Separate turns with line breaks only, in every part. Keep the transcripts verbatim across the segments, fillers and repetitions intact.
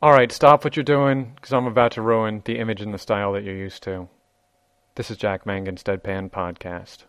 Alright, stop what you're doing, because I'm about to ruin the image and the style that you're used to. This is Jack Mangan's Deadpan Podcast.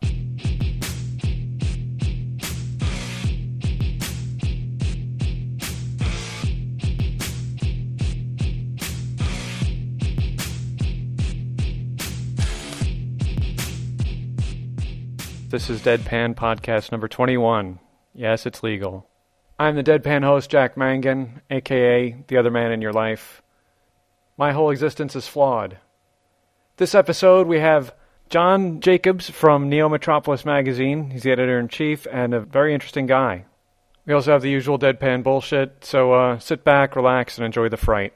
This is Deadpan Podcast number twenty-one. Yes, it's legal. I'm the Deadpan host, Jack Mangan, aka the other man in your life. My whole existence is flawed. This episode we have John Jacobs from Neo Metropolis magazine. He's the editor-in-chief and a very interesting guy. We also have the usual Deadpan bullshit, so uh, sit back, relax, and enjoy the fright.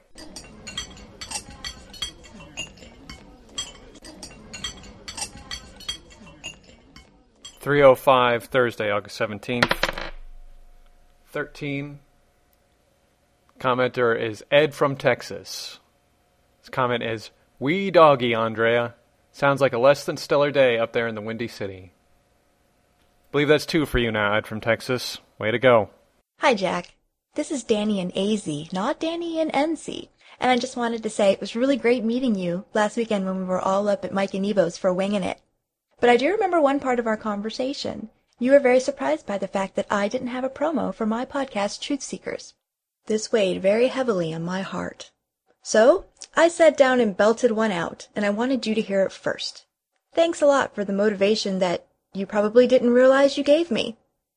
three oh five, Thursday, August seventeenth. thirteen. Commenter is Ed from Texas. His comment is, "Wee doggy, Andrea. Sounds like a less than stellar day up there in the Windy City." Believe that's two for you now, Ed from Texas. Way to go.
Hi, Jack. This is Danny in A Z, not Danny in N C. And I just wanted to say it was really great meeting you last weekend when we were all up at Mike and Evo's for Winging It. But I do remember one part of our conversation. You were very surprised by the fact that I didn't have a promo for my podcast, Truth Seekers. This weighed very heavily on my heart. So, I sat down and belted one out, and I wanted you to hear it first. Thanks a lot for the motivation that you probably didn't realize you gave me.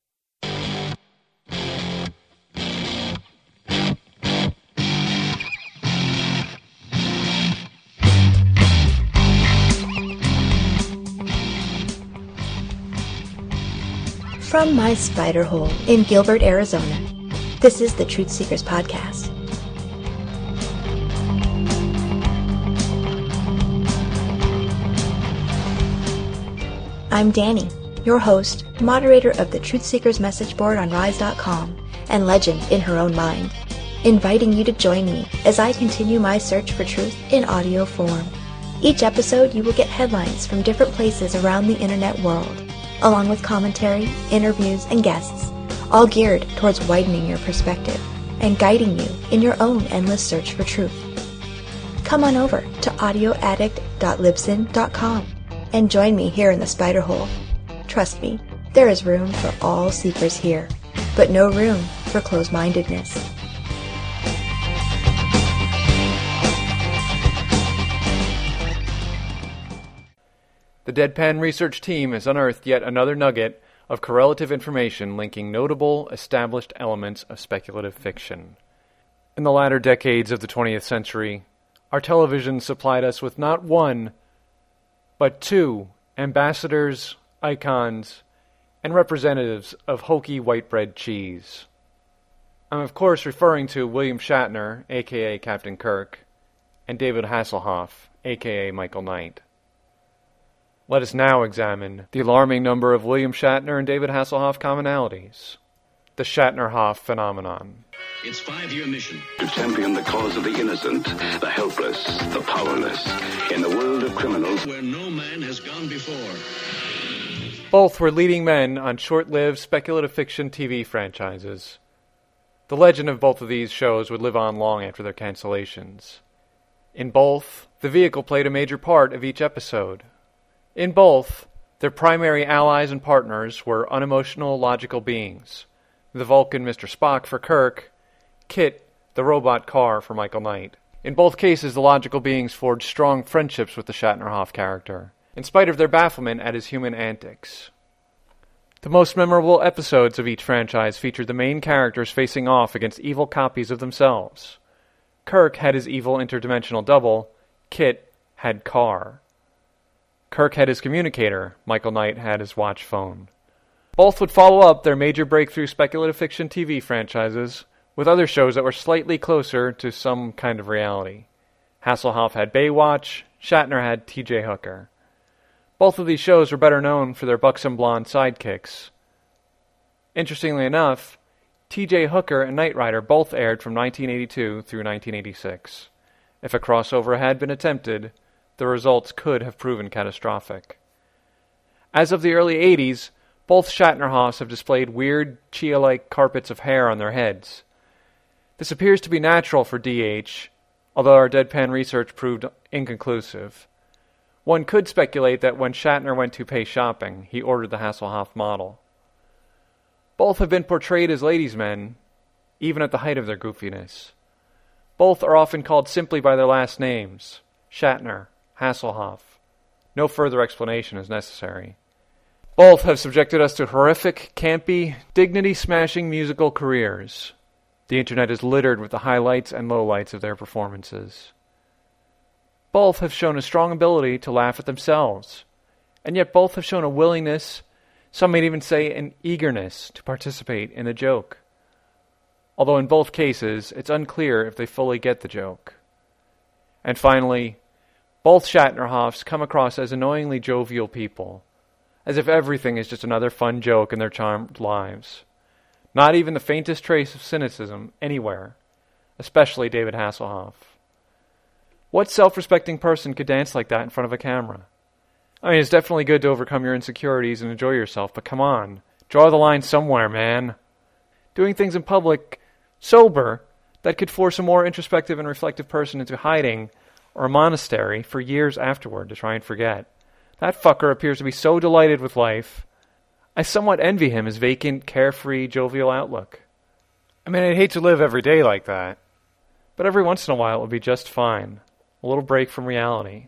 From my spider hole in Gilbert, Arizona, this is the Truth Seekers Podcast. I'm Danny, your host, moderator of the Truth Seekers message board on rise dot com, and legend in her own mind, inviting you to join me as I continue my search for truth in audio form. Each episode you will get headlines from different places around the internet world, along with commentary, interviews, and guests, all geared towards widening your perspective and guiding you in your own endless search for truth. Come on over to audio addict dot libsyn dot com and join me here in the spider hole. Trust me, there is room for all seekers here, but no room for closed-mindedness.
The Deadpan research team has unearthed yet another nugget of correlative information linking notable, established elements of speculative fiction. In the latter decades of the twentieth century, our television supplied us with not one, but two ambassadors, icons, and representatives of hokey white bread cheese. I'm of course referring to William Shatner, aka Captain Kirk, and David Hasselhoff, aka Michael Knight. Let us now examine the alarming number of William Shatner and David Hasselhoff commonalities. The Shatner-Hoff phenomenon.
Its five-year mission.
To champion the cause of the innocent, the helpless, the powerless, in the world of criminals
where no man has gone before.
Both were leading men on short-lived speculative fiction T V franchises. The legend of both of these shows would live on long after their cancellations. In both, the vehicle played a major part of each episode. In both, their primary allies and partners were unemotional, logical beings. The Vulcan Mister Spock for Kirk, Kit, the robot car for Michael Knight. In both cases, the logical beings forged strong friendships with the Shatner-Hoff character, in spite of their bafflement at his human antics. The most memorable episodes of each franchise featured the main characters facing off against evil copies of themselves. Kirk had his evil interdimensional double, Kit had Car. Kirk had his communicator, Michael Knight had his watch phone. Both would follow up their major breakthrough speculative fiction T V franchises with other shows that were slightly closer to some kind of reality. Hasselhoff had Baywatch, Shatner had T J Hooker. Both of these shows were better known for their buxom blonde sidekicks. Interestingly enough, T J Hooker and Knight Rider both aired from nineteen eighty-two through nineteen eighty-six. If a crossover had been attempted, the results could have proven catastrophic. As of the early eighties, both Shatner-Hoffs have displayed weird, Chia-like carpets of hair on their heads. This appears to be natural for D H, although our deadpan research proved inconclusive. One could speculate that when Shatner went to pay shopping, he ordered the Hasselhoff model. Both have been portrayed as ladies' men, even at the height of their goofiness. Both are often called simply by their last names, Shatner, Hasselhoff. No further explanation is necessary. Both have subjected us to horrific, campy, dignity-smashing musical careers. The internet is littered with the highlights and lowlights of their performances. Both have shown a strong ability to laugh at themselves, and yet both have shown a willingness, some might even say an eagerness, to participate in the joke. Although in both cases, it's unclear if they fully get the joke. And finally, both Shatnerhoffs come across as annoyingly jovial people, as if everything is just another fun joke in their charmed lives. Not even the faintest trace of cynicism anywhere, especially David Hasselhoff. What self-respecting person could dance like that in front of a camera? I mean, it's definitely good to overcome your insecurities and enjoy yourself, but come on, draw the line somewhere, man. Doing things in public, sober, that could force a more introspective and reflective person into hiding or a monastery for years afterward to try and forget. That fucker appears to be so delighted with life. I somewhat envy him his vacant, carefree, jovial outlook. I mean, I'd hate to live every day like that, but every once in a while it would be just fine. A little break from reality.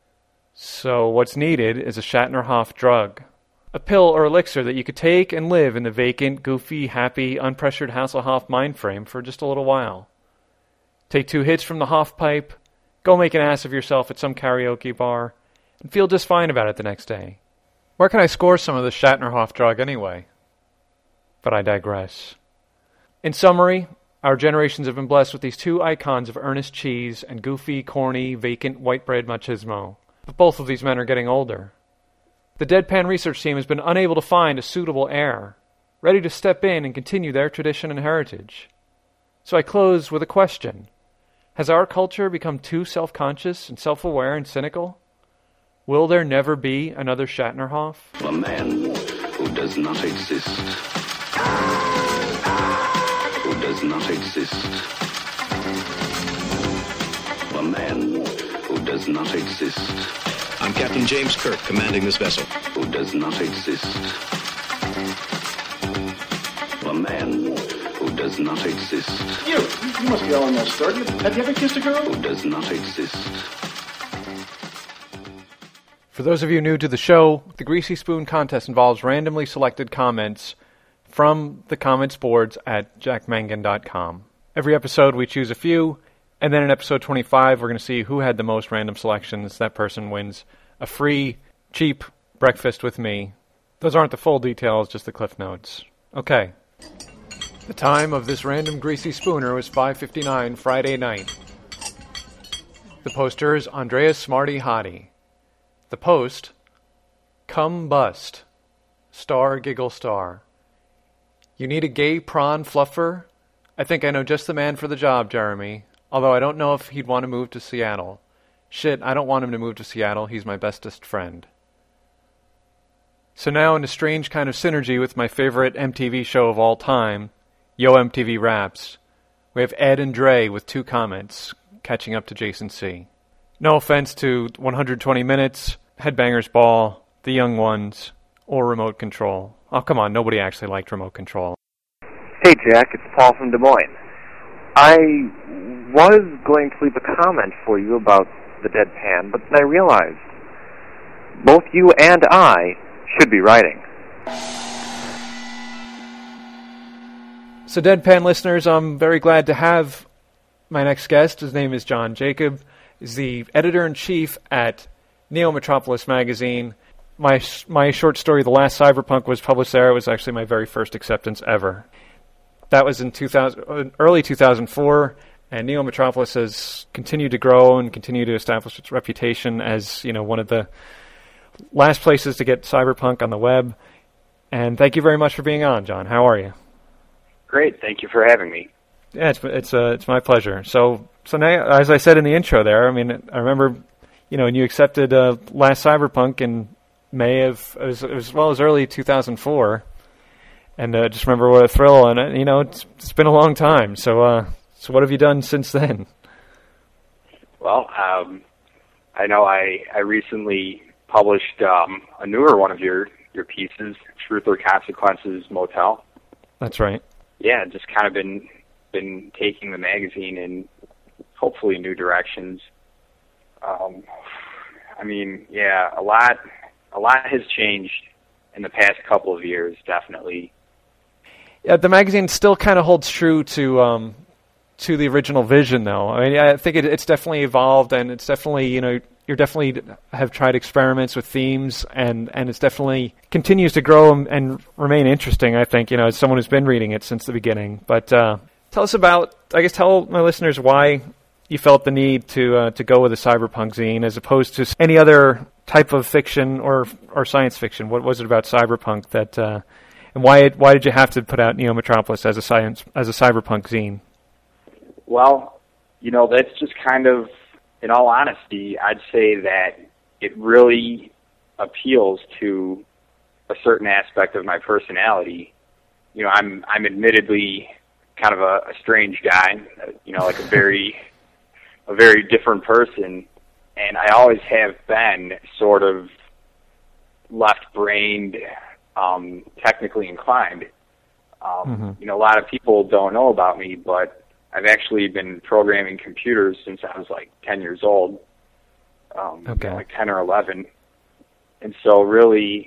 So what's needed is a Shatnerhoff drug. A pill or elixir that you could take and live in the vacant, goofy, happy, unpressured Hasselhoff mind frame for just a little while. Take two hits from the Hoff pipe, go make an ass of yourself at some karaoke bar, and feel just fine about it the next day. Where can I score some of this Shatnerhoff drug anyway? But I digress. In summary, our generations have been blessed with these two icons of earnest cheese and goofy, corny, vacant white bread machismo. But both of these men are getting older. The Deadpan research team has been unable to find a suitable heir, ready to step in and continue their tradition and heritage. So I close with a question. Has our culture become too self-conscious and self-aware and cynical? Will there never be another Shatnerhoff?
A man who does not exist. Who does not exist. A man who does not exist.
I'm Captain James Kirk, commanding this vessel.
Who does not exist. A man who does not exist.
You, you must be almost thirty. Have you ever kissed a girl?
Who does not exist.
For those of you new to the show, the Greasy Spoon contest involves randomly selected comments from the comments boards at jack mangan dot com. Every episode we choose a few, and then in episode twenty-five we're going to see who had the most random selections. That person wins a free, cheap breakfast with me. Those aren't the full details, just the cliff notes. Okay. The time of this random Greasy Spooner was five fifty-nine Friday night. The poster is Andreas Smarty Hottie. The post, come bust, star giggle star. You need a gay prawn fluffer? I think I know just the man for the job, Jeremy, although I don't know if he'd want to move to Seattle. Shit, I don't want him to move to Seattle, he's my bestest friend. So now in a strange kind of synergy with my favorite M T V show of all time, Yo M T V Raps, we have Ed and Dre with two comments, catching up to Jason C. No offense to one hundred twenty minutes, Headbangers Ball, The Young Ones, or Remote Control. Oh, come on, nobody actually liked Remote Control.
Hey, Jack, it's Paul from Des Moines. I was going to leave a comment for you about the Deadpan, but then I realized both you and I should be writing.
So, Deadpan listeners, I'm very glad to have my next guest. His name is John Jacob. He's the editor-in-chief at Neo Metropolis magazine. My my short story, The Last Cyberpunk, was published there. It was actually my very first acceptance ever. That was in two thousand, early two thousand four, and Neo Metropolis has continued to grow and continue to establish its reputation as, you know, one of the last places to get cyberpunk on the web. And thank you very much for being on, John. How are you?
Great, thank you for having me.
Yeah, it's it's uh, it's my pleasure. So so now, as I said in the intro there, I mean, I remember, you know, when you accepted uh, Last Cyberpunk in May of, as, as well as early two thousand four, and uh, just remember what a thrill, and uh, you know, it's it's been a long time. So uh, So what have you done since then?
Well, um, I know I, I recently published um, a newer one of your, your pieces, Truth or Consequences Motel.
That's right.
Yeah, just kind of been been taking the magazine in hopefully new directions. Um, I mean, yeah, a lot a lot has changed in the past couple of years, definitely.
Yeah, the magazine still kind of holds true to um, to the original vision, though. I mean, I think it, it's definitely evolved, and it's definitely, you know, you're definitely have tried experiments with themes, and, and it's definitely continues to grow and, and remain interesting, I think, you know, as someone who's been reading it since the beginning. But uh, tell us about, I guess, tell my listeners why you felt the need to uh, to go with a cyberpunk zine as opposed to any other type of fiction or or science fiction. What was it about cyberpunk that, uh, and why why did you have to put out Neo Metropolis as a science as a cyberpunk zine?
Well, you know, that's just kind of, in all honesty, I'd say that it really appeals to a certain aspect of my personality. You know, I'm I'm admittedly kind of a, a strange guy, you know, like a very a very different person, and I always have been sort of left-brained, um, technically inclined. Um, mm-hmm. You know, a lot of people don't know about me, but I've actually been programming computers since I was like ten years old, um,
okay.
you know, like ten or eleven. And so really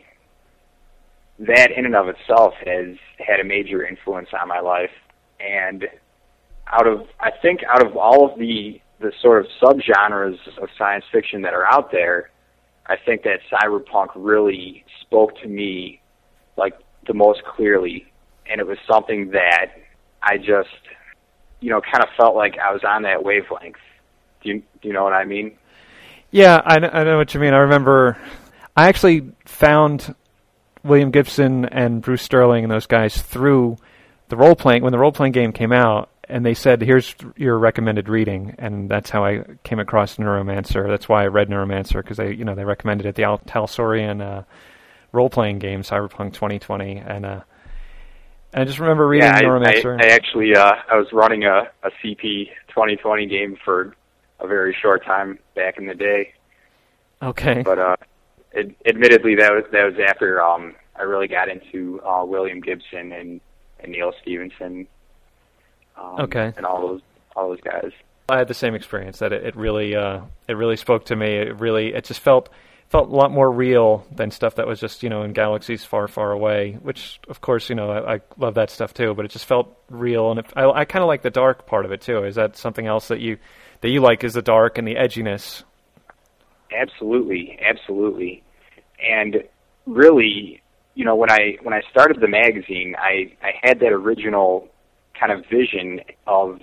that in and of itself has had a major influence on my life. And out of, I think out of all of the, the sort of subgenres of science fiction that are out there, I think that cyberpunk really spoke to me like the most clearly. And it was something that I just, you know, kind of felt like I was on that wavelength. Do you, do you know what I mean?
Yeah, I know, I know what you mean. I remember I actually found William Gibson and Bruce Sterling and those guys through the role-playing, when the role-playing game came out, and they said, here's your recommended reading, and that's how I came across Neuromancer. That's why I read Neuromancer, because they, you know, they recommended it, the Al Talsorian uh, role-playing game, Cyberpunk twenty twenty, and uh, And I just remember reading
yeah,
Neuromancer.
I, I actually, uh, I was running a, a C P twenty twenty game for a very short time back in the day.
Okay.
But uh, it, admittedly, that was that was after um, I really got into uh, William Gibson and, and Neil Stephenson. Um,
okay.
And all those all those guys.
I had the same experience. That it, it really uh, it really spoke to me. It really it just felt. felt a lot more real than stuff that was just, you know, in galaxies far, far away, which, of course, you know, I, I love that stuff too, but it just felt real, and it, I, I kind of like the dark part of it too. Is that something else that you that you like, is the dark and the edginess?
Absolutely, absolutely. And really, you know, when I when I started the magazine, I, I had that original kind of vision of,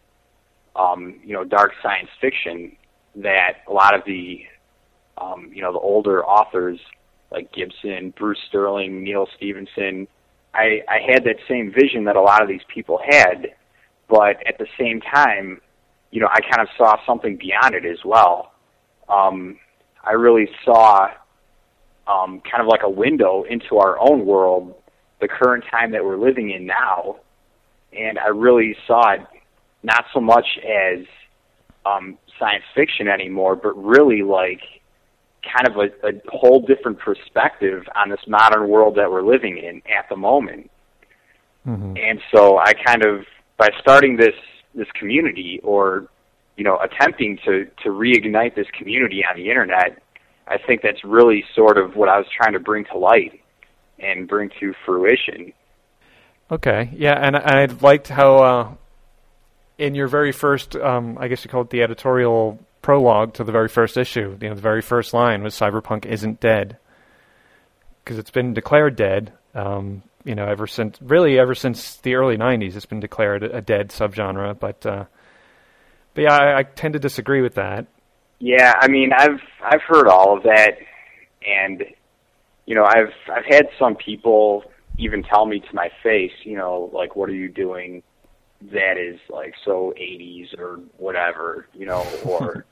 um, you know, dark science fiction that a lot of the Um, you know, the older authors like Gibson, Bruce Sterling, Neil Stephenson, I, I had that same vision that a lot of these people had, but at the same time, you know, I kind of saw something beyond it as well. Um, I really saw um, kind of like a window into our own world, the current time that we're living in now, and I really saw it not so much as um, science fiction anymore, but really like kind of a, a whole different perspective on this modern world that we're living in at the moment.
Mm-hmm.
And so I kind of, by starting this, this community, or, you know, attempting to, to reignite this community on the internet, I think that's really sort of what I was trying to bring to light and bring to fruition.
Okay, yeah, and I liked how uh, in your very first, um, I guess you call it the editorial prologue to the very first issue, you know, the very first line was "Cyberpunk isn't dead," because it's been declared dead. Um, you know, ever since, really, ever since the early nineties, it's been declared a, a dead subgenre. But, uh, but yeah, I, I tend to disagree with that.
Yeah, I mean, I've I've heard all of that, and you know, I've I've had some people even tell me to my face, you know, like, what are you doing that is like so eighties or whatever, you know, or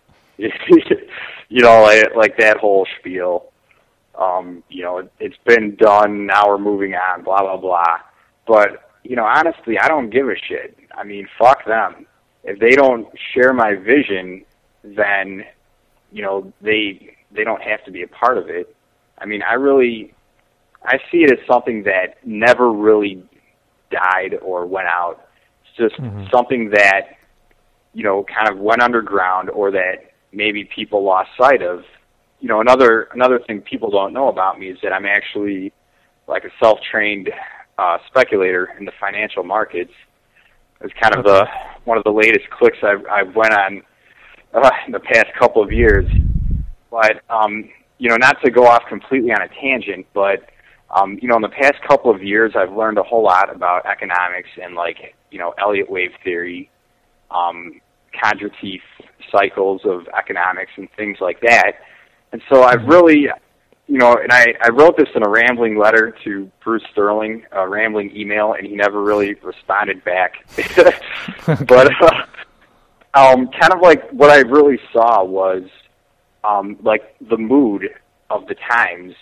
you know, like, like that whole spiel. Um, you know, it, it's been done, now we're moving on, blah, blah, blah. But, you know, honestly, I don't give a shit. I mean, fuck them. if they don't share my vision, then, you know, they they don't have to be a part of it. I mean, I really, I see it as something that never really died or went out. It's just mm-hmm. something that, you know, kind of went underground or that maybe people lost sight of. You know, another another thing people don't know about me is that I'm actually like a self-trained uh, speculator in the financial markets. It's kind of the one of the latest clicks I've, I've went on uh, in the past couple of years. But, um, you know, not to go off completely on a tangent, but, um, you know, in the past couple of years I've learned a whole lot about economics and, like, you know, Elliott wave theory, um, Kondratieff cycles of economics and things like that. And so I've really, you know, and I, I wrote this in a rambling letter to Bruce Sterling, a rambling email, and he never really responded back. But uh, um, kind of like what I really saw was um, like the mood of the times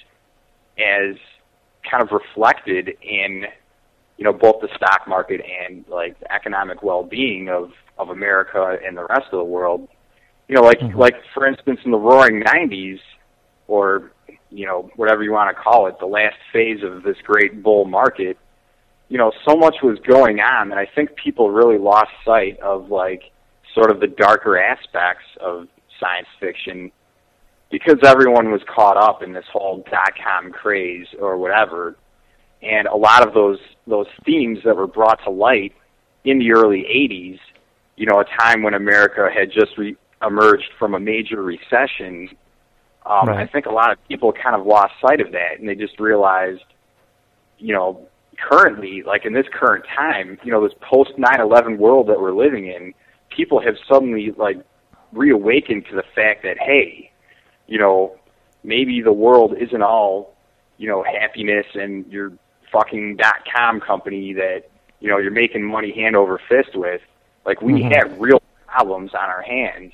as kind of reflected in, you know, both the stock market and like the economic well-being of, of America and the rest of the world. You know, like, mm-hmm. like for instance, in the roaring nineties, or, you know, whatever you want to call it, the last phase of this great bull market, you know, so much was going on that I think people really lost sight of, like, sort of the darker aspects of science fiction because everyone was caught up in this whole dot-com craze or whatever. And a lot of those those themes that were brought to light in the early eighties, you know, a time when America had just re- emerged from a major recession, um, right. I think a lot of people kind of lost sight of that, and they just realized, you know, currently, like in this current time, you know, this post nine eleven world that we're living in, people have suddenly, like, reawakened to the fact that, hey, you know, maybe the world isn't all, you know, happiness and your fucking dot-com company that, you know, you're making money hand over fist with. Like, we mm-hmm. have real problems on our hands.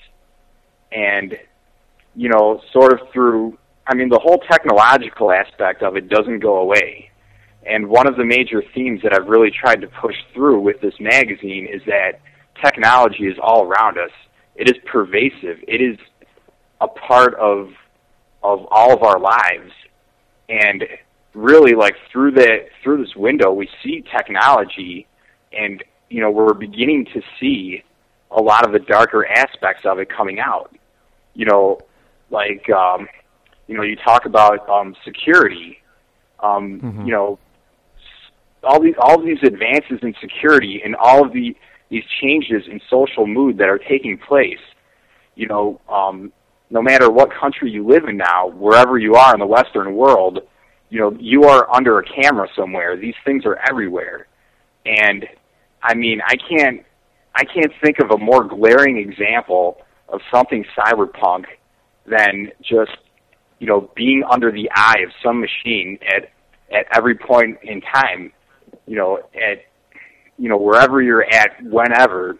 And, you know, sort of through, I mean, the whole technological aspect of it doesn't go away. And one of the major themes that I've really tried to push through with this magazine is that technology is all around us. It is pervasive. It is a part of of all of our lives. And really, like, through the through this window, we see technology, and, you know, we're beginning to see a lot of the darker aspects of it coming out. You know, like, um, you know, you talk about um, security. Um, mm-hmm. You know, all these all these advances in security and all of the these changes in social mood that are taking place. You know, um, no matter what country you live in now, wherever you are in the Western world, you know, you are under a camera somewhere. These things are everywhere, and I mean, I can't. I can't think of a more glaring example of something cyberpunk than just, you know, being under the eye of some machine at at every point in time, you know, at, you know, wherever you're at, whenever.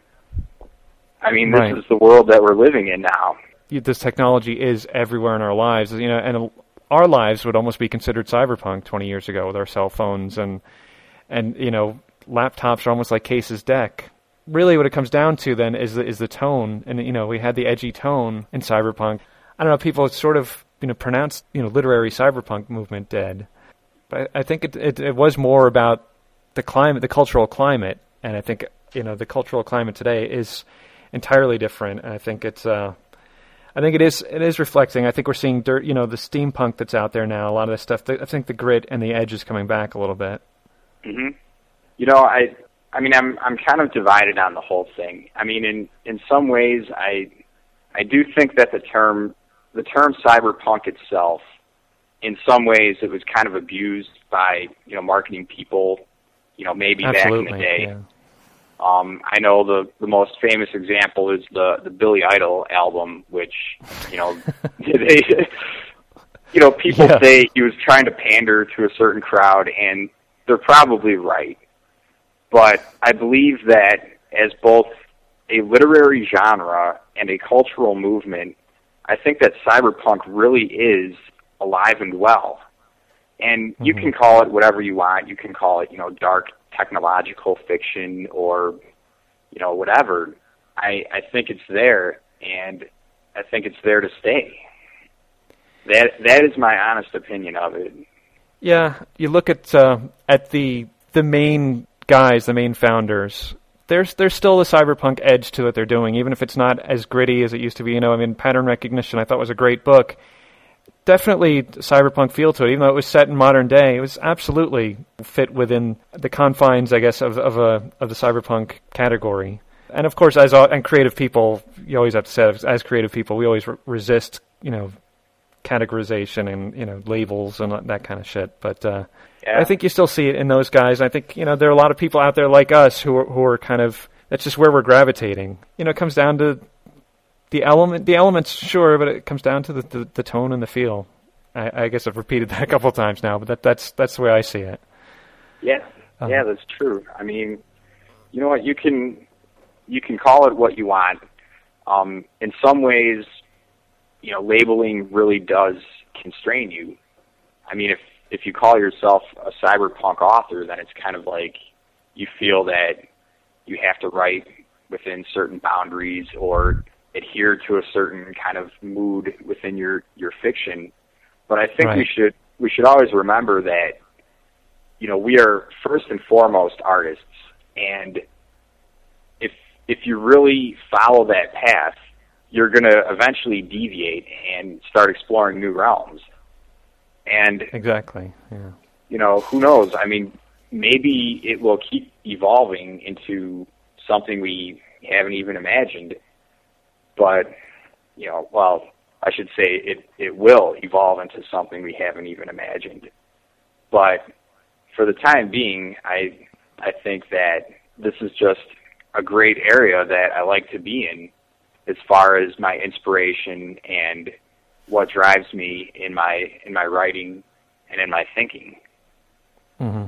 I mean, this right. is the world that we're living in now.
This technology is everywhere in our lives, you know, and our lives would almost be considered cyberpunk twenty years ago with our cell phones and, and you know, laptops are almost like Case's deck. Really what it comes down to then is the, is the tone. And, you know, we had the edgy tone in cyberpunk. I don't know, people sort of, you know, pronounced, you know, literary cyberpunk movement dead. But I think it, it it was more about the climate, the cultural climate. And I think, you know, the cultural climate today is entirely different. And I think it's, uh, I think it is, it is reflecting. I think we're seeing dirt, you know, the steampunk that's out there now, a lot of this stuff. I think the grit and the edge is coming back a little bit.
Mm-hmm. You know, I... I mean, I'm I'm kind of divided on the whole thing. I mean, in, in some ways, I I do think that the term the term cyberpunk itself, in some ways, it was kind of abused by, you know, marketing people, you know, maybe
Absolutely,
back in the day.
Yeah.
Um, I know the the most famous example is the the Billy Idol album, which, you know, they, you know, people yeah. say he was trying to pander to a certain crowd, and they're probably right. But I believe that as both a literary genre and a cultural movement, I think that cyberpunk really is alive and well. And mm-hmm. you can call it whatever you want. You can call it, you know, dark technological fiction or, you know, whatever. I, I think it's there, and I think it's there to stay. That that is my honest opinion of it.
Yeah, you look at uh, at the the main guys, the main founders. There's there's still the cyberpunk edge to what they're doing, even if it's not as gritty as it used to be. You know, I mean, Pattern Recognition I thought was a great book. Definitely cyberpunk feel to it, even though it was set in modern day. It was absolutely fit within the confines, I guess, of of a of the cyberpunk category. And of course, as and creative people, you always have to say, as creative people, we always re- resist, you know, categorization and, you know, labels and that kind of shit. But uh, yeah. I think you still see it in those guys. I think, you know, there are a lot of people out there like us who are, who are kind of, that's just where we're gravitating. You know, it comes down to the element, the elements, sure, but it comes down to the, the, the tone and the feel. I, I guess I've repeated that a couple of times now, but that, that's that's the way I see it.
Yeah,
um,
yeah, that's true. I mean, you know what, you can you can call it what you want. Um, in some ways, you know, labeling really does constrain you. I mean, if if you call yourself a cyberpunk author, then it's kind of like you feel that you have to write within certain boundaries or adhere to a certain kind of mood within your, your fiction. But I think
right.
we should we should always remember that, you know, we are first and foremost artists, and if if you really follow that path, you're going to eventually deviate and start exploring new realms. And
exactly, yeah.
You know, who knows? I mean, maybe it will keep evolving into something we haven't even imagined. But, you know, well, I should say it, it will evolve into something we haven't even imagined. But for the time being, I I think that this is just a great area that I like to be in as far as my inspiration and what drives me in my in my writing and in my thinking.
Mm-hmm.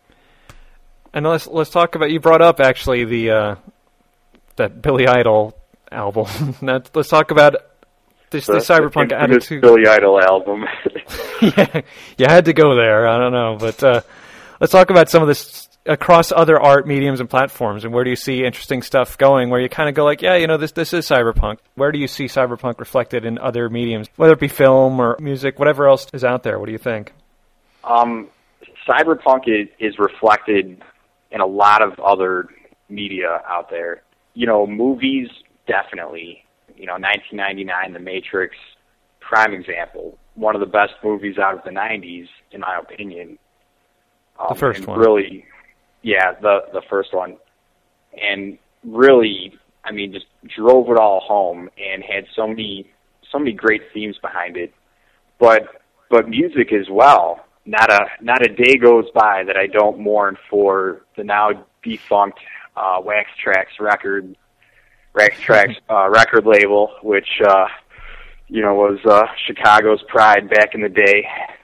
And let's let's talk about, you brought up actually the uh, that Billy Idol album. Now, let's talk about this, the, the cyberpunk attitude.
Billy Idol album.
Yeah, you had to go there. I don't know, but uh, let's talk about some of this across other art mediums and platforms, and where do you see interesting stuff going, where you kind of go like, yeah, you know, this this is cyberpunk. Where do you see cyberpunk reflected in other mediums, whether it be film or music, whatever else is out there? What do you think?
Um, cyberpunk is, is reflected in a lot of other media out there. You know, movies, definitely. You know, nineteen ninety-nine, The Matrix, prime example. One of the best movies out of the nineties, in my opinion. Um,
the first one.
Really, yeah, the the first one. And really, I mean, just drove it all home and had so many so many great themes behind it. But but music as well. Not a not a day goes by that I don't mourn for the now defunct uh, Wax Trax record Wax Trax uh, record label, which uh, you know was uh, Chicago's pride back in the day.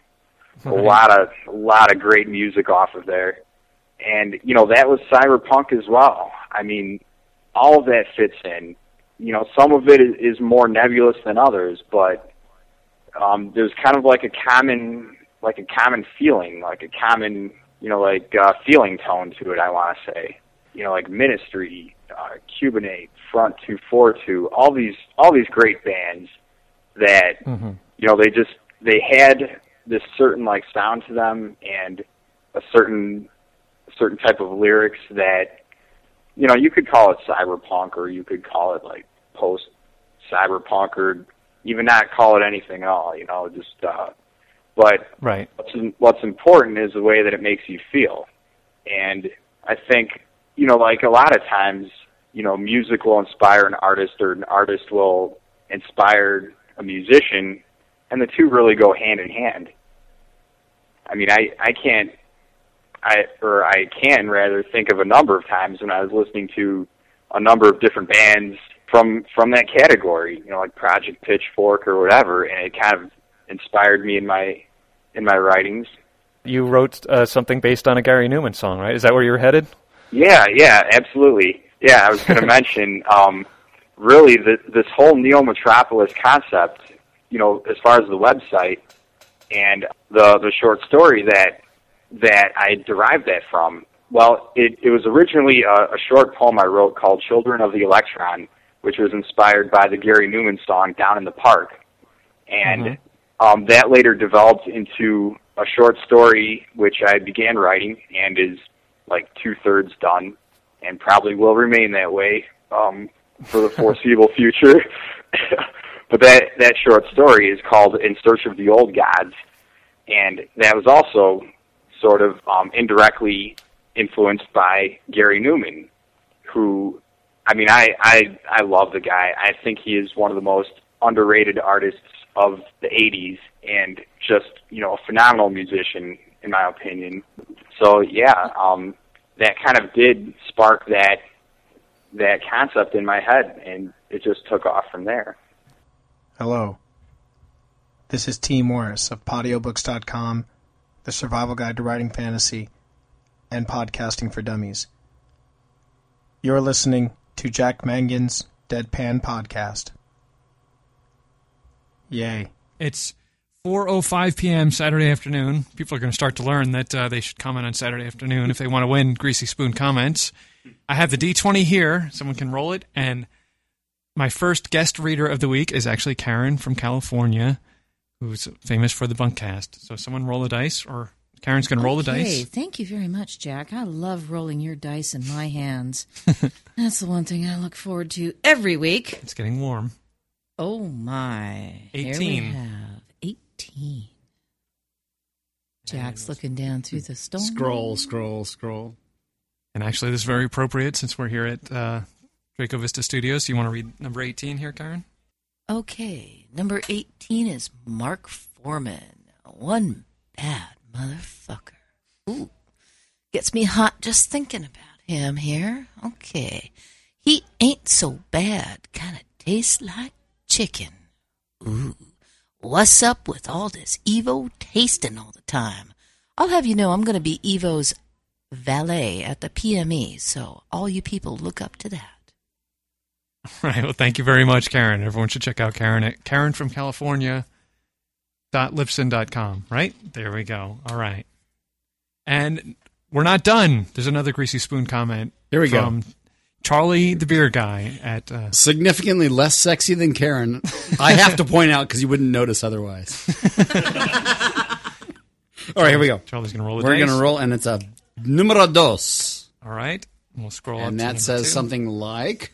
A lot of a lot of great music off of there, and you know that was cyberpunk as well. I mean, all of that fits in. You know, some of it is, is more nebulous than others, but um, there's kind of like a common like a common feeling, like a common you know like uh, feeling tone to it. I want to say, you know, like Ministry, uh, Cubanate, Front two forty-two, all these all these great bands that
mm-hmm.
you know they just they had this certain like sound to them and a certain certain type of lyrics that, you know, you could call it cyberpunk or you could call it like post cyberpunk or even not call it anything at all, you know, just uh but
right.
what's what's important is the way that it makes you feel. And I think, you know, like a lot of times, you know, music will inspire an artist or an artist will inspire a musician, and the two really go hand in hand. I mean, I, I can't, I or I can rather think of a number of times when I was listening to a number of different bands from from that category, you know, like Project Pitchfork or whatever, and it kind of inspired me in my in my writings.
You wrote uh, something based on a Gary Newman song, right? Is that where you're headed?
Yeah, yeah, absolutely. Yeah, I was going to mention, um, really, the, this whole Neo Metropolis concept, you know, as far as the website and the the short story that that I derived that from, well, it, it was originally a, a short poem I wrote called Children of the Electron, which was inspired by the Gary Newman song Down in the Park. And mm-hmm. um, that later developed into a short story which I began writing and is like two-thirds done and probably will remain that way um, for the foreseeable future. But that, that short story is called In Search of the Old Gods, and that was also sort of um, indirectly influenced by Gary Newman, who, I mean, I, I, I love the guy. I think he is one of the most underrated artists of the eighties and just, you know, a phenomenal musician, in my opinion. So, yeah, um, that kind of did spark that that concept in my head, and it just took off from there.
Hello. This is T. Morris of Podiobooks dot com, the survival guide to writing fantasy, and podcasting for dummies. You're listening to Jack Mangan's Deadpan Podcast. Yay.
It's four oh five p.m. Saturday afternoon. People are going to start to learn that uh, they should comment on Saturday afternoon if they want to win Greasy Spoon comments. I have the D twenty here. Someone can roll it. And my first guest reader of the week is actually Karen from California, who's famous for the Bunkcast. So someone roll a dice, or Karen's going to roll the dice.
Okay, thank you very much, Jack. I love rolling your dice in my hands. That's the one thing I look forward to every week.
It's getting warm.
Oh, my.
eighteen.
Here we have eighteen. Jack's looking down through the storm.
Scroll, scroll, scroll.
And actually, this is very appropriate since we're here at uh, Draco Vista Studios. You want to read number eighteen here, Karen?
Okay. Number eighteen is Mark Foreman. One bad motherfucker. Ooh. Gets me hot just thinking about him here. Okay. He ain't so bad. Kind of tastes like chicken. Ooh. What's up with all this Evo tasting all the time? I'll have you know I'm going to be Evo's valet at the P M E, so all you people look up to that.
All right. Well, thank you very much, Karen. Everyone should check out Karen at Karen from California dot libsyn dot com, right? There we go. All right. And we're not done. There's another Greasy Spoon comment.
Here we
from
go.
Charlie the Beer Guy at... Uh,
significantly less sexy than Karen. I have to point out because you wouldn't notice otherwise. All right, here we go.
Charlie's going to roll the
We're
dice.
going to roll, and it's a numero dos.
All right. We'll scroll up
And
to
that says
two.
something like...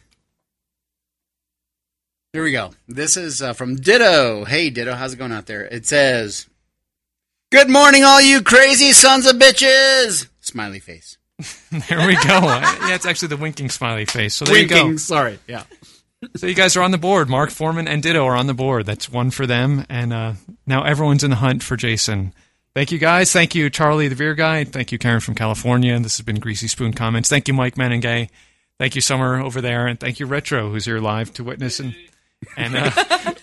Here we go. This is uh, from Ditto. Hey, Ditto, how's it going out there? It says, "Good morning, all you crazy sons of bitches!" Smiley face.
There we go. Yeah, it's actually the winking smiley face. So there
winking,
you go.
Sorry. Yeah.
So you guys are on the board. Mark Foreman and Ditto are on the board. That's one for them. And uh, now everyone's in the hunt for Jason. Thank you, guys. Thank you, Charlie the Beer Guy. Thank you, Karen from California. This has been Greasy Spoon Comments. Thank you, Mike Meningay. Thank you, Summer over there. And thank you, Retro, who's here live to witness. And, and uh,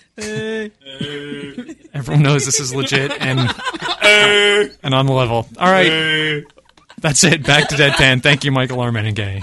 everyone knows this is legit and, and on the level. All right. That's it. Back to Deadpan. Thank you, Michael R. Meningay.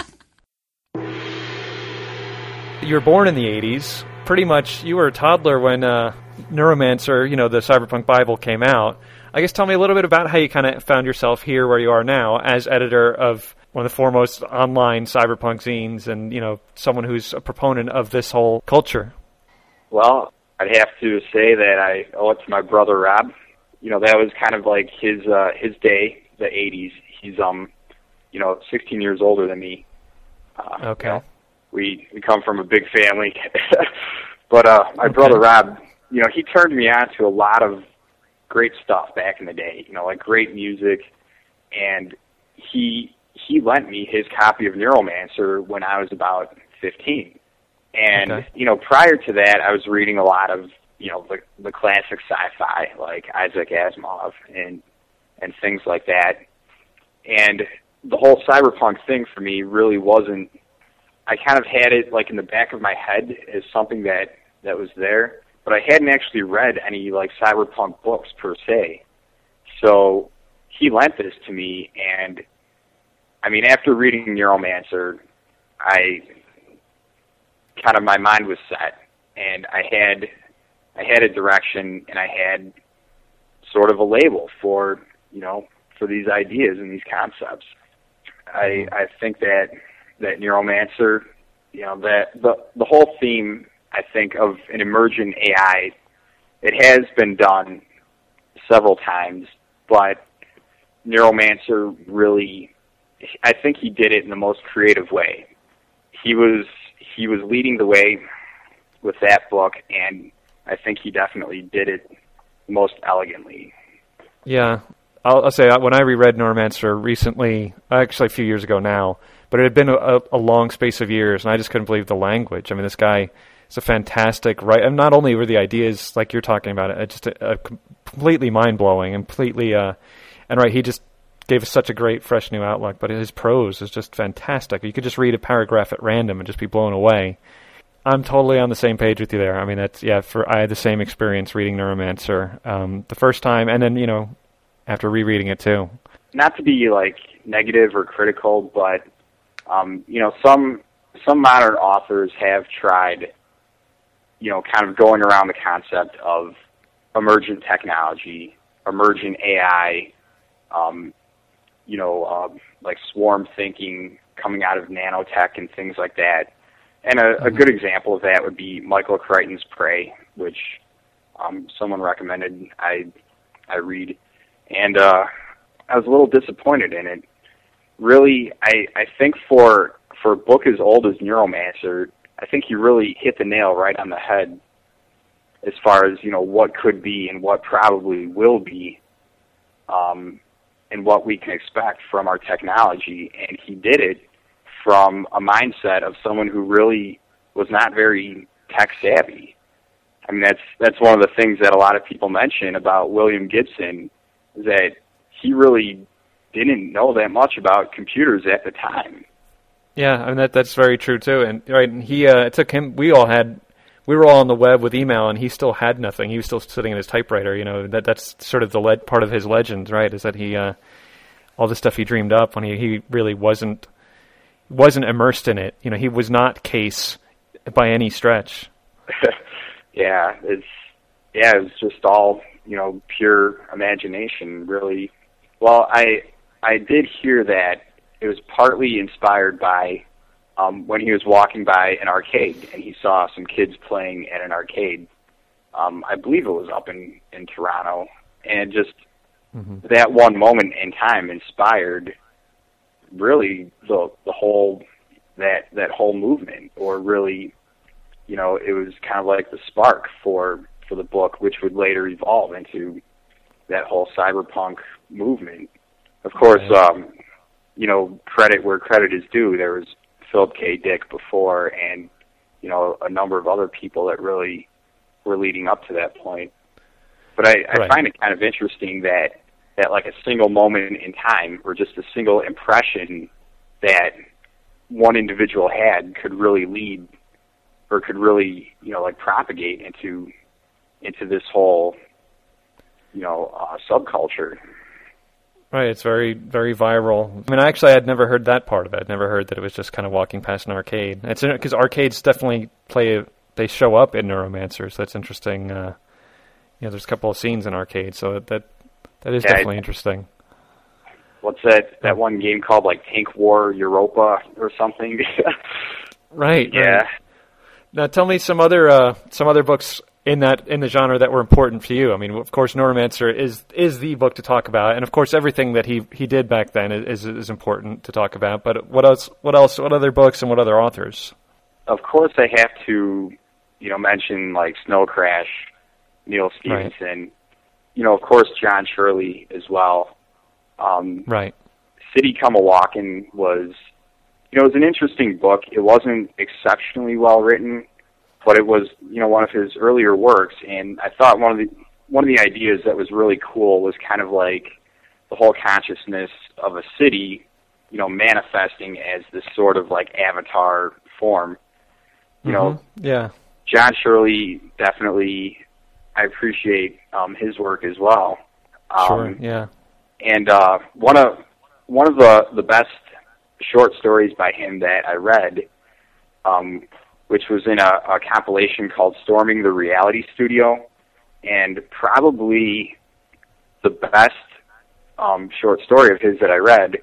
You were born in the eighties. Pretty much, you were a toddler when uh, Neuromancer, you know, the Cyberpunk Bible came out. I guess tell me a little bit about how you kind of found yourself here where you are now as editor of one of the foremost online cyberpunk zines and, you know, someone who's a proponent of this whole culture.
Well, I'd have to say that I owe it to my brother Rob. You know, that was kind of like his uh, his day, the eighties. He's, um, you know, sixteen years older than me. Uh,
okay.
You know, we we come from a big family. But uh, my
okay.
brother Rob, you know, he turned me on to a lot of great stuff back in the day, you know, like great music. And he he lent me his copy of Neuromancer when I was about fifteen. And, okay. you know, prior to that, I was reading a lot of, you know, the, the classic sci-fi, like Isaac Asimov and and things like that. And the whole cyberpunk thing for me really wasn't, I kind of had it like in the back of my head as something that, that was there, but I hadn't actually read any like cyberpunk books per se. So he lent this to me, and I mean, after reading Neuromancer, I kind of, my mind was set, and I had, I had a direction, and I had sort of a label for, you know, for these ideas and these concepts. I I think that that Neuromancer, you know, that the the whole theme, I think, of an emergent A I, it has been done several times, but Neuromancer really, I think he did it in the most creative way. He was he was leading the way with that book, and I think he definitely did it most elegantly.
Yeah, I'll, I'll say when I reread Neuromancer recently, actually a few years ago now, but it had been a, a long space of years, and I just couldn't believe the language. I mean, this guy is a fantastic writer. And not only were the ideas like you're talking about, it just a, a completely mind-blowing, completely, uh, and right, he just gave us such a great, fresh new outlook, but his prose is just fantastic. You could just read a paragraph at random and just be blown away. I'm totally on the same page with you there. I mean, that's, yeah, for I had the same experience reading Neuromancer um, the first time, and then, you know, after rereading it too.
Not to be, like, negative or critical, but, um, you know, some some modern authors have tried, you know, kind of going around the concept of emergent technology, emergent A I, um, you know, um, like swarm thinking coming out of nanotech and things like that. And a, a good example of that would be Michael Crichton's Prey, which um, someone recommended I I read. And uh, I was a little disappointed in it. Really, I, I think for for a book as old as Neuromancer, I think he really hit the nail right on the head as far as, you know, what could be and what probably will be, um, and what we can expect from our technology. And he did it from a mindset of someone who really was not very tech savvy. I mean, that's that's one of the things that a lot of people mention about William Gibson, is that he really didn't know that much about computers at the time.
Yeah, I mean that that's very true too. And right, and he uh, it took him. We all had, we were all on the web with email, and he still had nothing. He was still sitting in his typewriter. You know, that that's sort of the le- part of his legend, right? Is that he uh, all the stuff he dreamed up when he he really wasn't. wasn't immersed in it. You know, he was not Case by any stretch.
yeah, it's yeah, it was just all, you know, pure imagination, really. Well, I I did hear that it was partly inspired by um, when he was walking by an arcade and he saw some kids playing at an arcade. Um, I believe it was up in, in Toronto, and just mm-hmm. that one moment in time inspired really the the whole that that whole movement, or really, you know, it was kind of like the spark for for the book, which would later evolve into that whole cyberpunk movement. Of course, um, you know, credit where credit is due. There was Philip K. Dick before, and, you know, a number of other people that really were leading up to that point. But I, I right. find it kind of interesting that that like a single moment in time, or just a single impression that one individual had, could really lead, or could really, you know, like propagate into into this whole, you know, uh, subculture.
Right, it's very, very viral. I mean, actually, I had never heard that part of it. I'd never heard that it was just kind of walking past an arcade. It's because arcades definitely play, they show up in Neuromancer, so that's interesting. Uh, you know, there's a couple of scenes in arcades, so that that is yeah, definitely interesting.
What's that, that one game called, like, Tank War Europa or something?
Right.
Yeah.
Right. Now, tell me some other uh, some other books in that in the genre that were important for you. I mean, of course, Neuromancer is is the book to talk about, and of course, everything that he, he did back then is is important to talk about. But what else? What else? What other books and what other authors?
Of course, I have to, you know, mention like Snow Crash, Neil Stephenson. Right. You know, of course, John Shirley as well. Um,
right.
City Come a Walkin' was, you know, it was an interesting book. It wasn't exceptionally well written, but it was, you know, one of his earlier works, and I thought one of the one of the ideas that was really cool was kind of like the whole consciousness of a city, you know, manifesting as this sort of like avatar form. You
mm-hmm.
know,
yeah.
John Shirley, definitely, I appreciate um, his work as well. Um,
sure, yeah.
And uh, one of one of the the best short stories by him that I read, um, which was in a, a compilation called Storming the Reality Studio, and probably the best um, short story of his that I read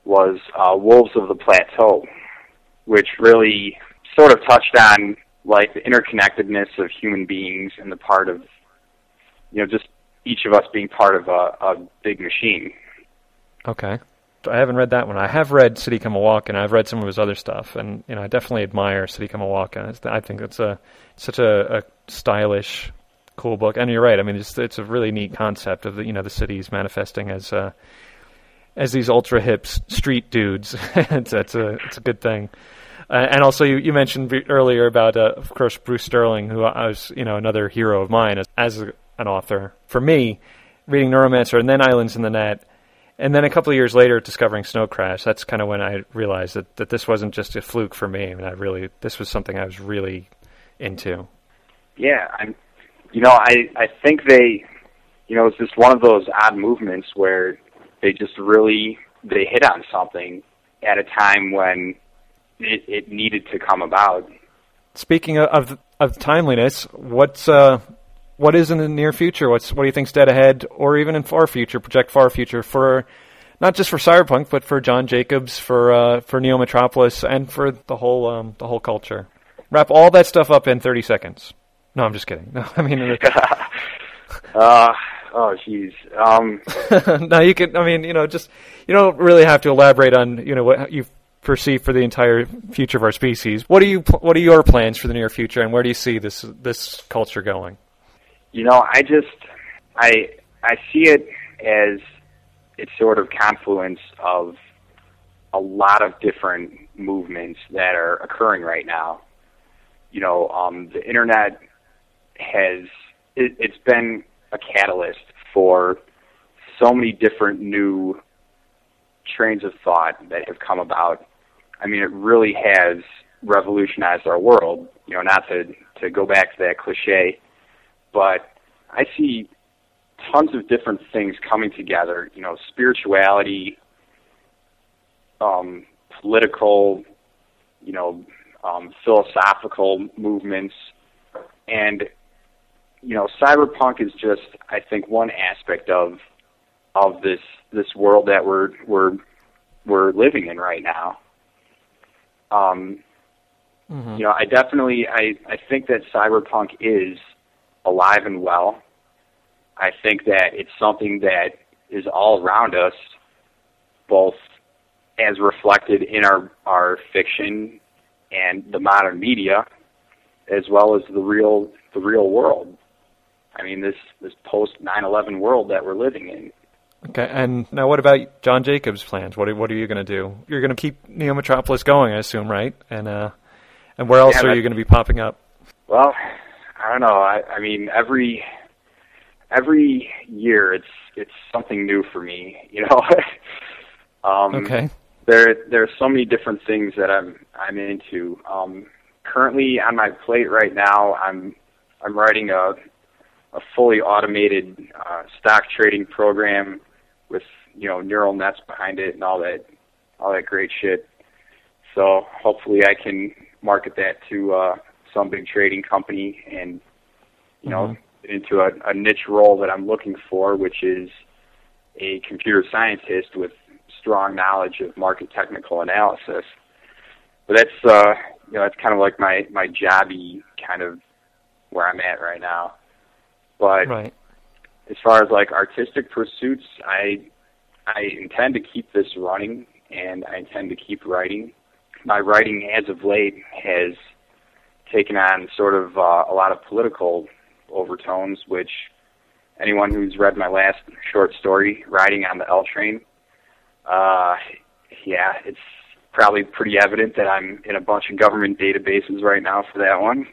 was uh, Wolves of the Plateau, which really sort of touched on like the interconnectedness of human beings and the part of, you know, just each of us being part of a, a big machine.
Okay. I haven't read that one. I have read City Come a Walkin'. I've read some of his other stuff, and you know, I definitely admire City Come a Walkin'. I think it's a such a, a stylish, cool book. And you're right. I mean, it's it's a really neat concept of the you know the cities manifesting as uh, as these ultra hip street dudes. it's, it's a it's a good thing. Uh, and also, you, you mentioned earlier about, uh, of course, Bruce Sterling, who I was you know another hero of mine as, as a, an author. For me, reading Neuromancer and then Islands in the Net. And then a couple of years later, discovering Snow Crash, that's kind of when I realized that, that this wasn't just a fluke for me. I mean, I really, this was something I was really into.
Yeah, I'm, you know, I, I think they, you know, it's just one of those odd movements where they just really, they hit on something at a time when it, it needed to come about.
Speaking of of, of timeliness, what's uh, what is in the near future? What's what do you think's dead ahead, or even in far future? Project far future for not just for Cyberpunk, but for John Jacobs, for uh, for Neo Metropolis, and for the whole um, the whole culture. Wrap all that stuff up in thirty seconds. No, I'm just kidding. No, I mean,
uh, oh, jeez. Um,
no, you can. I mean, you know, just you don't really have to elaborate on you know what you perceive for the entire future of our species. What are you? What are your plans for the near future, and where do you see this this culture going?
You know, I just I I see it as it's sort of confluence of a lot of different movements that are occurring right now. You know, um, the internet has it, it's been a catalyst for so many different new trains of thought that have come about. I mean, it really has revolutionized our world. You know, not to to go back to that cliche, but I see tons of different things coming together. You know, spirituality, um, political, you know, um, philosophical movements, and you know, cyberpunk is just, I think, one aspect of of this this world that we're we're we're living in right now. Um, mm-hmm. You know, I definitely I, I think that cyberpunk is alive and well. I think that it's something that is all around us, both as reflected in our our fiction and the modern media, as well as the real the real world. I mean, this, this post nine eleven world that we're living in.
Okay, and now what about John Jacobs' plans? What are, what are you going to do? You're going to keep Neo Metropolis going, I assume, right? And uh, and where else yeah, are you going to be popping up?
Well, I don't know. I, I mean, every every year it's it's something new for me. You know. um,
okay.
There there are so many different things that I'm I'm into. Um, currently on my plate right now, I'm I'm writing a a fully automated uh, stock trading program with, you know, neural nets behind it and all that, all that great shit. So hopefully I can market that to uh, some big trading company and, you know, mm-hmm. into a, a niche role that I'm looking for, which is a computer scientist with strong knowledge of market technical analysis. But that's, uh, you know, that's kind of like my, my jobby kind of where I'm at right now. But
right.
As far as like artistic pursuits, I I intend to keep this running, and I intend to keep writing. My writing, as of late, has taken on sort of uh, a lot of political overtones, which anyone who's read my last short story, Riding on the L Train, uh, yeah, it's probably pretty evident that I'm in a bunch of government databases right now for that one.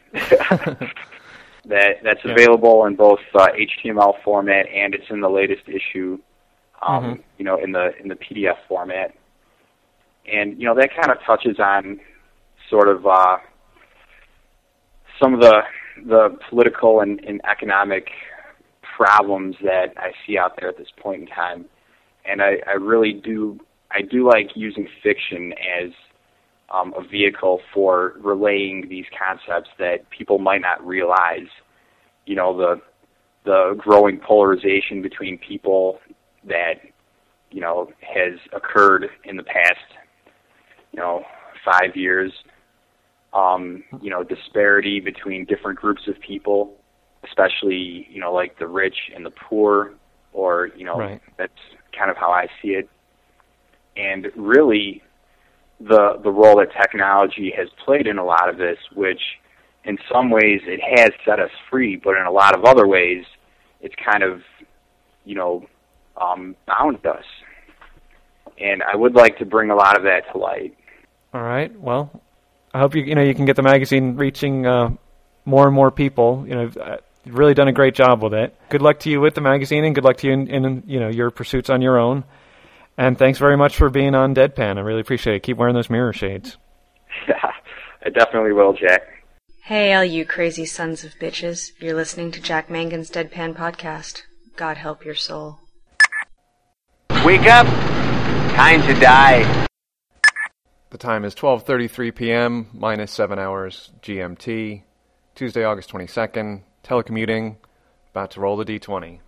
That that's yeah. available in both uh, H T M L format, and it's in the latest issue, um, mm-hmm. you know, in the in the P D F format. And you know that kind of touches on sort of uh, some of the the political and, and economic problems that I see out there at this point in time. And I, I really do I do like using fiction as Um, a vehicle for relaying these concepts that people might not realize. You know, the the growing polarization between people that you know, has occurred in the past, you know, five years. Um, you know, disparity between different groups of people, especially, you know, like the rich and the poor, or, you know,
right.
That's kind of how I see it. And really, the the role that technology has played in a lot of this, which in some ways it has set us free, but in a lot of other ways, it's kind of, you know, um, bound us. And I would like to bring a lot of that to light.
All right. Well, I hope you you know you can get the magazine reaching uh, more and more people. You know, you've really done a great job with it. Good luck to you with the magazine, and good luck to you in, in you know your pursuits on your own. And thanks very much for being on Deadpan. I really appreciate it. Keep wearing those mirror shades.
Yeah, I definitely will, Jack.
Hey, all you crazy sons of bitches. You're listening to Jack Mangan's Deadpan podcast. God help your soul.
Wake up! Time to die.
The time is twelve thirty-three p.m., minus seven hours G M T, Tuesday, August twenty-second, telecommuting, about to roll the D twenty.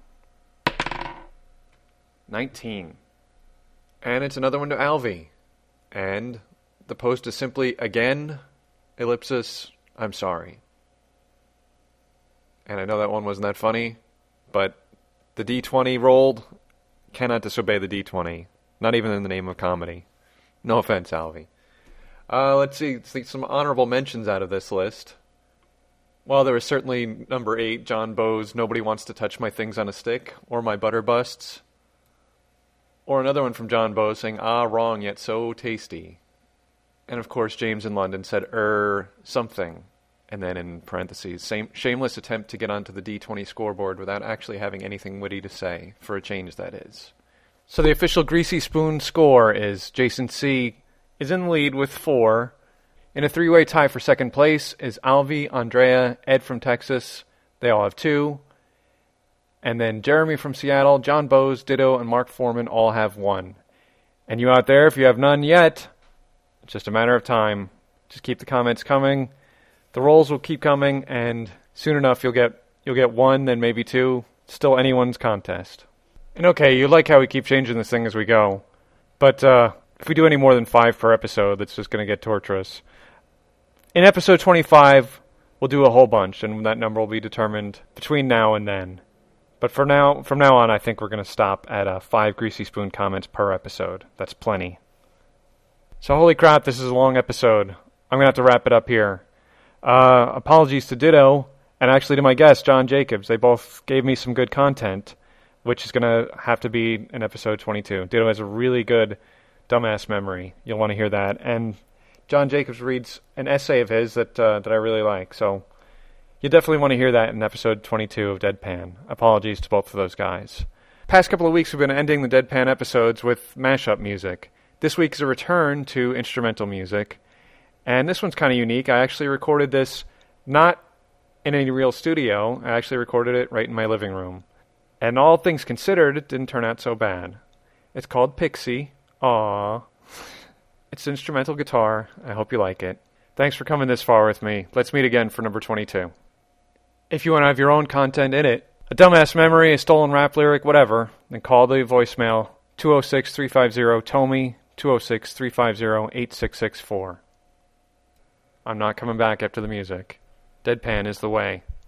nineteen. And it's another one to Alvy. And the post is simply, again, ellipsis, I'm sorry. And I know that one wasn't that funny, but the D twenty rolled, cannot disobey the D twenty, not even in the name of comedy. No offense, Alvy. Uh, let's see, let's see some honorable mentions out of this list. Well, there was certainly number eight, John Bowe's Nobody Wants to Touch My Things on a Stick, or My Butter Busts. Or another one from John Bowe saying, ah, wrong, yet so tasty. And of course, James in London said, er, something. And then in parentheses, same, shameless attempt to get onto the D twenty scoreboard without actually having anything witty to say, for a change that is. So the official Greasy Spoon score is Jason C. is in the lead with four. In a three-way tie for second place is Alvy, Andrea, Ed from Texas. They all have two. And then Jeremy from Seattle, John Bowes, Ditto, and Mark Foreman all have one. And you out there, if you have none yet, it's just a matter of time. Just keep the comments coming. The rolls will keep coming, and soon enough you'll get you'll get one, then maybe two. It's still anyone's contest. And okay, you like how we keep changing this thing as we go. But uh, if we do any more than five per episode, that's just going to get torturous. In episode twenty-five, we'll do a whole bunch, and that number will be determined between now and then. But for now, from now on, I think we're going to stop at uh, five Greasy Spoon comments per episode. That's plenty. So holy crap, this is a long episode. I'm going to have to wrap it up here. Uh, apologies to Ditto, and actually to my guest, John Jacobs. They both gave me some good content, which is going to have to be in episode twenty-two. Ditto has a really good dumbass memory. You'll want to hear that. And John Jacobs reads an essay of his that uh, that I really like. So you definitely want to hear that in episode twenty-two of Deadpan. Apologies to both of those guys. Past couple of weeks we've been ending the Deadpan episodes with mashup music. This week is a return to instrumental music. And this one's kind of unique. I actually recorded this not in any real studio. I actually recorded it right in my living room. And all things considered, it didn't turn out so bad. It's called Pixie. Aww. It's instrumental guitar. I hope you like it. Thanks for coming this far with me. Let's meet again for number twenty-two. If you want to have your own content in it, a dumbass memory, a stolen rap lyric, whatever, then call the voicemail two oh six, three five zero, T O M I, two oh six, three five zero, eight six six four. I'm not coming back after the music. Deadpan is the way.